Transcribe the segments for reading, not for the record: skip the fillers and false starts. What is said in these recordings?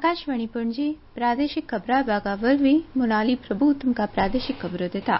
आकाशवाणी पणजी प्रादेशिक खबरां विभागावरवीं मोनाली प्रभू तुमकां प्रादेशिक खबरो दिता।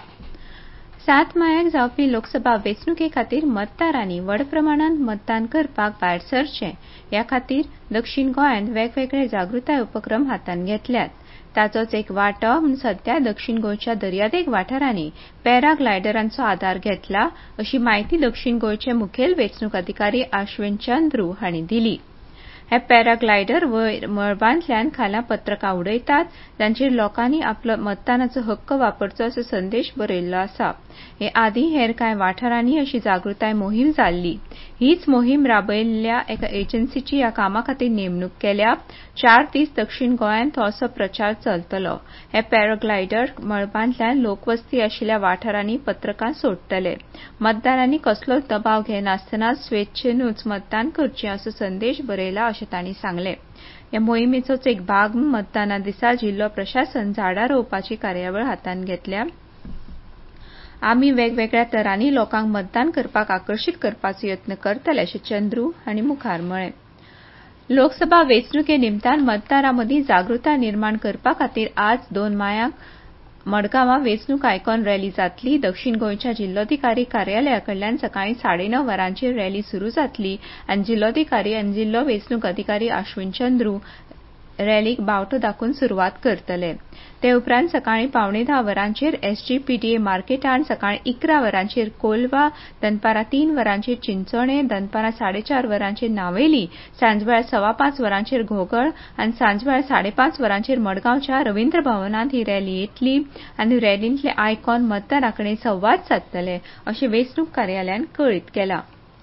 7 मायाक जावपी लोकसभा वेंचणुके खातीर मतदारांनी व्हड प्रमाणांत मतदान करपाक भायर सरचें ह्या खातीर दक्षिण गोंयांत वेगवेगळे जागृताय उपक्रम हातांत घेतल्यात। ताचोच एक वांटो म्हूण सध्या दक्षिण गोंयच्या दर्यादेग वाठारांनी पॅराग्लायडरांचो आदार घेतला, अशी माहिती दक्षिण गोंयचे मुखेल वेंचणूक अधिकारी आश्विन चंद्रू हांणी दिली। हे पॅराग्लायडर वयर मळबांतल्यान खाला पत्रकां उडयतात, जांचेर लोकांनी आपलो मतदानाचो हक्क वापरचो असो संदेश बरयल्लो आसा। हे आदीं हेर कांय वाठारांनी अशी जागृताय मोहीम जाल्ली। हीच मोहीम राबयिल्ल्या एका एजन्सीची ह्या कामा खातीर नेमणूक केल्या। 4 दीस दक्षिण गोंयांत हो असो प्रचार चलतलो। हे पॅराग्लायडर मळबांतल्यान लोकवस्ती आशिल्ल्या वाठारांनी पत्रकां सोडटले। मतदारांनी कसलोच दबाव घेनासतना स्वेच्छेनूच मतदान करचें असो संदेश बरयला अशें तांणी सांगलें। ह्या मोहिमेचोच एक भाग म्हूण मतदाना दिसा जिल्लो प्रशासन झाडां रोवपाची कार्यावळ हातांत घेतल्या। आमी वेगवेगळ्या तरांनी लोकांक मतदान करपाक आकर्शीत करपाचो यत्न करतले अशें चंद्रू हांणी मुखार म्हळें। लोकसभा वेंचणुके निमतान मतदारां मदीं जागृताय निर्माण करपा खातीर आज 2 मायाक मडगांवां वेंचणूक आयकॉन रॅली जातली। दक्षिण गोंयच्या जिल्लोधिकारी कार्यालया कडल्यान सकाळीं 9:30 वरांचेर रॅली सुरू जातली आनी जिल्लोधिकारी आनी जिल्लो वेंचणूक अधिकारी आश्विन चंद्रू रॅलीक बावटो दाखोवन सुरवात करतले। ते उपरांत सकाळीं 9:15 वरांचेर एसजीपीडीए मार्केटांत, सकाळीं 11 वरांचेर कोलवा, दनपारां 3 वरांचेर चिंचोणे, दनपारां 4:30 वरांचेर नावेली, सांजवेळा 5:15 वरांचेर घोगळ आनी सांजवेळा 5:30 वरांचेर मडगांवच्या रवींद्र भवनांत ही रॅली येतली आनी रॅलींतले आयकॉन मतदारांकडेन संवाद सादतले, अशें वेंचणूक कार्यालयान कळीत केलां।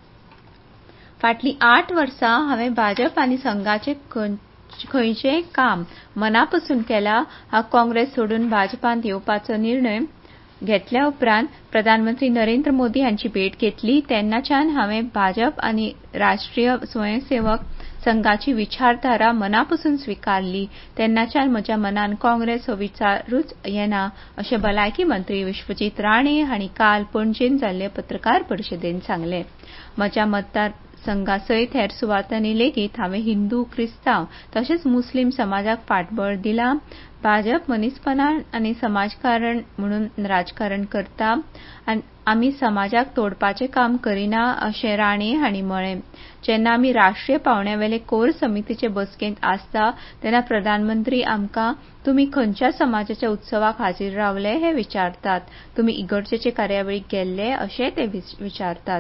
फाटलीं 8 वर्सां हांवें भाजप आनी संघाचें खंयचेंय काम मनापासून केलां। हांव काँग्रेस सोडून भाजपांत येवपाचो निर्णय घेतल्या उपरांत प्रधानमंत्री नरेंद्र मोदी हांची भेट घेतली तेन्नाच्यान हांवें भाजप आनी राष्ट्रीय स्वयंसेवक संघाची विचारधारा मनापासून स्विकारली। तेन्नाच्यान म्हज्या मनांत काँग्रेस हो विचारूच येना, अशें भलायकी मंत्री विश्वजीत राणे हांणी काल पणजेंत जाल्ले पत्रकार परिशदेंत सांगलें। म्हज्या मतदार संघासयत हेर सुवातांनी लेगीत हांवें हिंदू, क्रिस्तांव तशेंच मुस्लीम समाजाक फाटबळ दिलां। भाजप मनीसपणान आनी समाजकारण म्हणून राजकारण करता आनी आमी समाजाक तोडपाचें काम करिना, अशें राणे हांणी म्हळें। जेन्ना आमी राष्ट्रीय पांवड्यावेले कोर समितीचे बसकेंत आसता तेन्ना प्रधानमंत्री आमकां तुमी खंयच्या समाजाच्या उत्सवाक हाजीर रावले हें विचारतात, तुमी इगर्जेचे कार्यावळीक गेल्ले अशें ते विचारतात।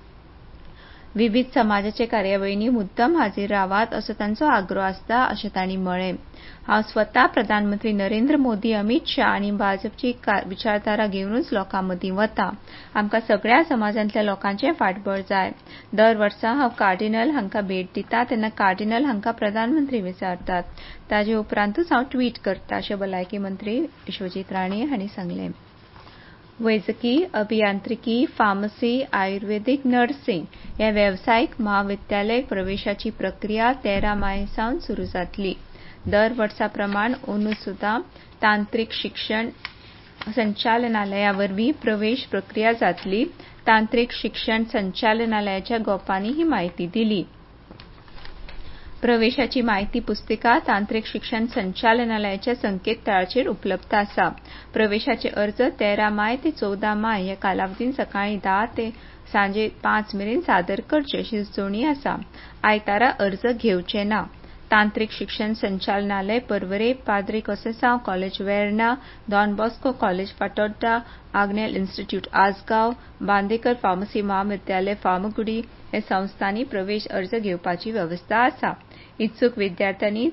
विविध समाजाचे कार्यावळींनी मुद्दम हाजीर रावात असो तांचो आग्रो आसता, अशें तांणी म्हळें। हांव स्वता प्रधानमंत्री नरेंद्र मोदी, अमित शाह आनी भाजपची विचारधारा घेवनूच लोकां मदीं वतां। आमकां सगळ्या समाजांतल्या लोकांचें फाटबळ जाय। दर वर्सा हांव कार्डिनल हांकां भेट दितां तेन्ना कार्डिनल हांकां प्रधानमंत्री विचारतात। ताचे उपरांतूच हांव ट्वीट करतां, अशें भलायकी मंत्री विश्वजीत राणे हांणी सांगलें। वैजकी, अभियांत्रिकी, फार्मसी, आयुर्वेदीक नर्सिंग ह्या वेवसायीक महाविद्यालय प्रवेशाची प्रक्रिया 13 मायसावन सुरू जातली। दर वर्सा प्रमाण अंदू सुद्दां तांत्रीक शिक्षण संचालनालया वरवीं प्रवेश प्रक्रिया जातली। तांत्रीक शिक्षण संचालनालयाच्या गोपांनी ही म्हायती दिली। प्रवेशाची म्हायती पुस्तिका तांत्रीक शिक्षण संचालनालयाच्या संकेतथळाचेर उपलब्ध आसा। प्रवेशाचे अर्ज 13 माय ते 14 माय ह्या कालावधींत सकाळीं 10 ते सांजे 5 मेरेन सादर करचे अशी सुचोवणी आसा। आयतारा अर्ज घेवचे ना। तांत्रीक शिक्षण संचालनालय Porvorim, Padre Conceicao college Verna, Don Bosco college Fatorda, Agnel institute Assagao, Bandekar pharmacy महाविद्यालय फार्मागुडी ह्या संस्थांनी प्रवेश अर्ज घेवपाची व्यवस्था आसा। इत्सूक विद्यार्थ्यांनी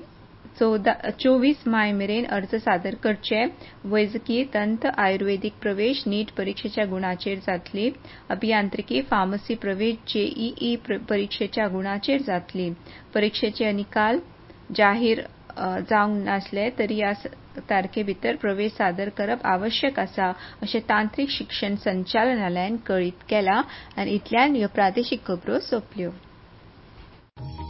24 माय मेरेन अर्ज सादर करचे। वैजकी, दंत, आयुर्वेदीक प्रवेश नीट परीक्षेच्या गुणांचेर जातली। अभियांत्रिकी, फार्मसी प्रवेश जेईई परीक्षेच्या गुणांचेर जातली। परीक्षेचे निकाल जाहीर जावंक नासले तरी ह्या तारखे भितर प्रवेश सादर करप आवश्यक आसा, अशें तांत्रीक शिक्षण संचालनालयान कळीत केलां। आनी इतल्यान ह्यो प्रादेशीक खबरो सोंपल्यो।